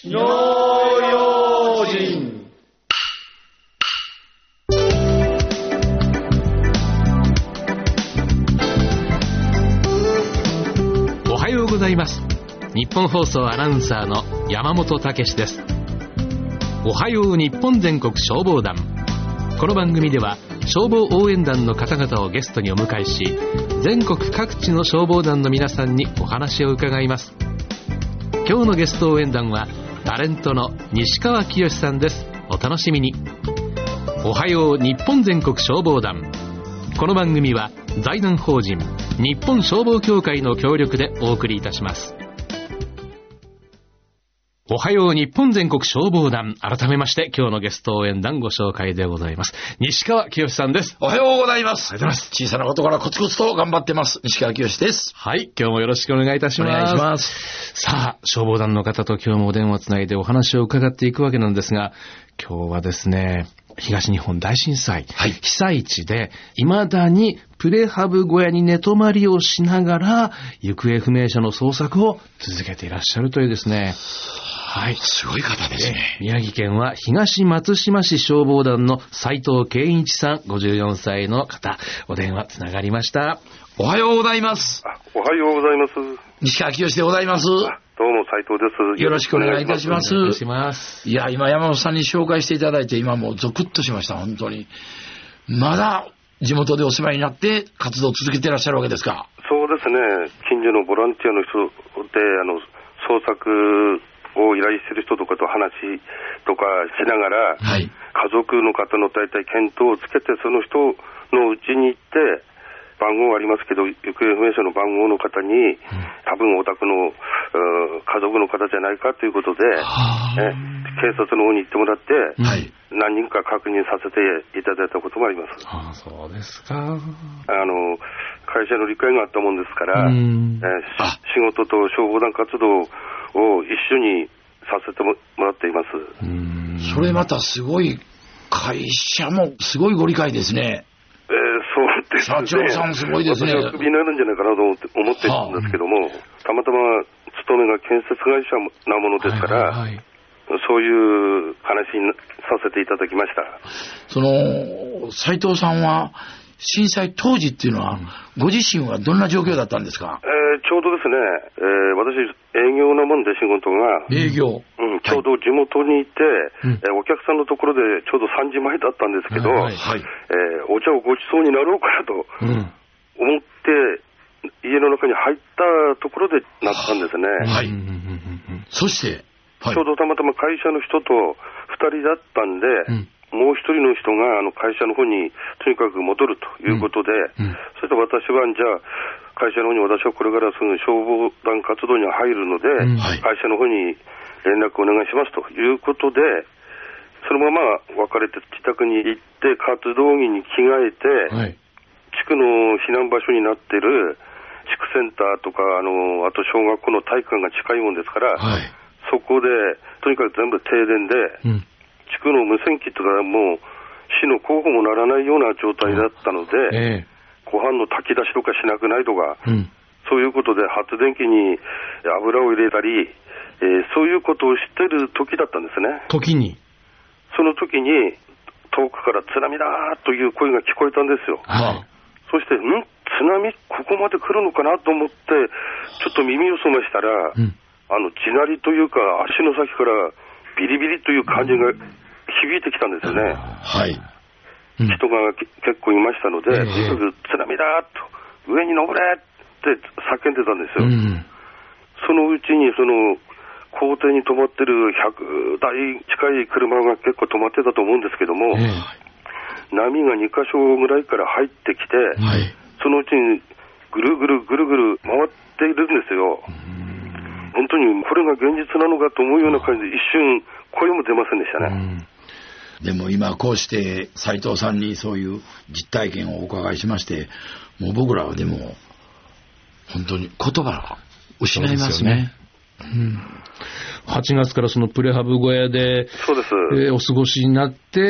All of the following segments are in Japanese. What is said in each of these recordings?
火の用心。 おはようございます。日本放送アナウンサーの山本武史です。おはよう日本全国消防団。この番組では消防応援団の方々をゲストにお迎えし、全国各地の消防団の皆さんにお話を伺います。今日のゲスト応援団はタレントの西川きよしさんです。お楽しみに。おはよう日本全国消防団。この番組は財団法人日本消防協会の協力でお送りいたします。おはよう日本全国消防団。改めまして今日のゲスト応援団ご紹介でございます。西川きよしさんです。 おはようございます。 おはようございます。 小さなことからコツコツと頑張ってます西川きよしです。 はい、今日もよろしくお願いいたします。 お願いします。 さあ、消防団の方と今日もお電話つないでお話を伺っていくわけなんですが、今日はですね、東日本大震災、被災地で未だにプレハブ小屋に寝泊まりをしながら行方不明者の捜索を続けていらっしゃるというですね、はい、 すごい方ですね。 宮城県は東松島市消防団の斉藤健一さん、54歳の方、お電話つながりました。 おはようございます。 おはようございます。 西川きよしでございます。 どうも斉藤です。 よろしくお願いいたします。 お願いします。 いや、今山本さんに紹介していただいて今もうゾクッとしました。本当にまだ地元でお世話になって活動を続けていらっしゃるわけですか。 そうですね、近所のボランティアの人で捜索を依頼している人とかと話とかしながら、 はい、 家族の方の大体見当をつけて、その人のうちに行って番号ありますけど、行方不明者の番号の方に、多分お宅の家族の方じゃないかということで、警察の方に行ってもらって、 はい、 何人か確認させていただいたこともあります。 ああ、そうですか。 会社の理解があったもんですから、仕事と消防団活動を一緒にさせてもらっています。 それまたすごい、会社もすごいご理解ですね。 そうですね。 社長さんすごいですね。 私はクビになるんじゃないかなと思っているんですけども、たまたま勤めが建設会社なものですから、そういう話にさせていただきました。 その斉藤さんは震災当時っていうのは、ご自身はどんな状況だったんですか。 ちょうどですね、私営業なもんで仕事が営業、 ちょうど地元にいて、お客さんのところでちょうど3時前だったんですけど、お茶をごちそうになろうかなと思って家の中に入ったところでなったんですね。 そして、 ちょうどたまたま会社の人と2人だったんで、もう一人の人が会社の方にとにかく戻るということで、そして私はじゃあ会社の方に私はこれからすぐ消防団活動に入るので、会社の方に連絡お願いしますということで、そのまま別れて自宅に行って活動着に着替えて、地区の避難場所になっている地区センターとかあと小学校の体育館が近いもんですから、そこでとにかく全部停電で、地区の無線機とかもう市の候補もならないような状態だったので、ご飯の炊き出しとかしなくないとか、そういうことで発電機に油を入れたり、そういうことをしてる時だったんですね。その時に遠くから津波だという声が聞こえたんですよ。そして津波ここまで来るのかなと思ってちょっと耳を澄ましたら、地鳴りというか足の先からビリビリという感じが響いてきたんですよね。人が結構いましたので、とにかく津波だと上に登れって叫んでたんですよ。そのうちにその校庭に止まってる100台近い車が結構止まってたと思うんですけども、波が2箇所ぐらいから入ってきて、そのうちにぐるぐるぐるぐる回っているんですよ。本当にこれが現実なのかと思うような感じで一瞬声も出ませんでしたね。 でも今こうして斉藤さんにそういう実体験をお伺いしまして、もう僕らはでも本当に言葉が失いますね。 8月からそのプレハブ小屋で、お過ごしになって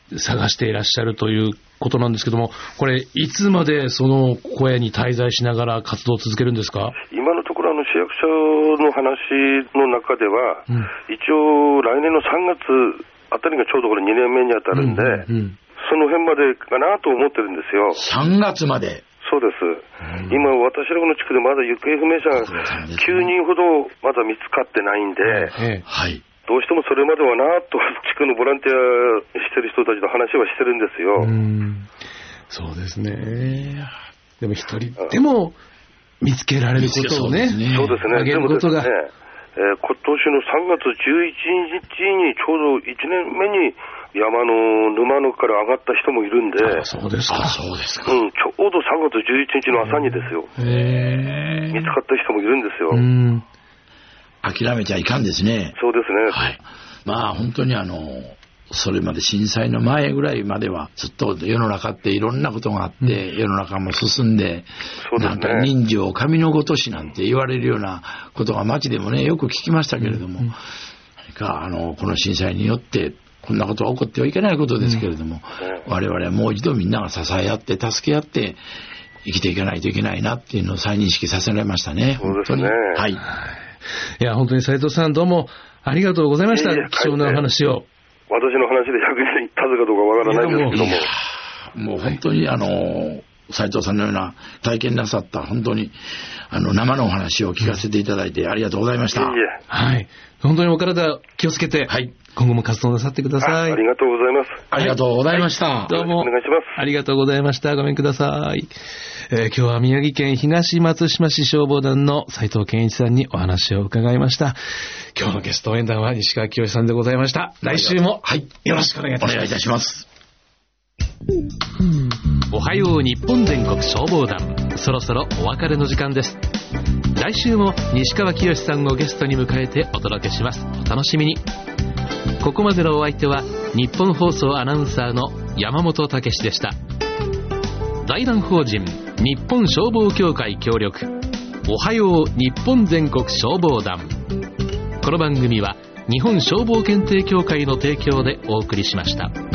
探していらっしゃるということなんですけども、これいつまでその小屋に滞在しながら活動を続けるんですか？ 今のところ市役所の話の中では、一応来年の3月あたりがちょうどこれ2年目に当たるんで、その辺までかなと思ってるんですよ。 3月まで。 そうです。今私らの地区でまだ行方不明者が9人ほどまだ見つかってないんで、 はい。 どうしてもそれまではなと地区のボランティアしてる人たちと話はしてるんですよ。 そうですね。でも一人でも見つけられることをね、 そうですね。 あげることが、 今年の3月11日にちょうど1年目に山の沼のから上がった人もいるんで。 そうですか。 そうですか。 ちょうど3月11日の朝にですよ。見つかった人もいるんですよ。 諦めちゃいかんですね。 そうですね。 はい。まあ本当にそれまで震災の前ぐらいまではずっと世の中っていろんなことがあって、世の中も進んで、なんか人情神のごとしなんて言われるようなことが街でもねよく聞きましたけれども、何かこの震災によってこんなことは起こってはいけないことですけれども、我々はもう一度みんなが支え合って助け合って生きていかないといけないなっていうのを再認識させられましたね。 本当に。 はい。 いや本当に斉藤さんどうもありがとうございました。貴重なお話を。 私の話で100人に立つかどうかわからないですけども、 もう本当に斉藤さんのような体験なさった本当に生のお話を聞かせていただいてありがとうございました。 はい。本当にお体気をつけて、今後も活動なさってください。 ありがとうございます。 ありがとうございました。 どうもお願いします。 ありがとうございました。ごめんください。今日は宮城県東松島市消防団の斉藤健一さんにお話を伺いました。今日のゲスト応援団は西川きよしさんでございました。来週もよろしくお願いいたします。おはよう日本全国消防団、そろそろお別れの時間です。来週も西川きよしさんをゲストに迎えてお届けします。お楽しみに。ここまでのお相手は日本放送アナウンサーの山本武史でした。財団法人日本消防協会協力、おはよう日本全国消防団。この番組は日本消防検定協会の提供でお送りしました。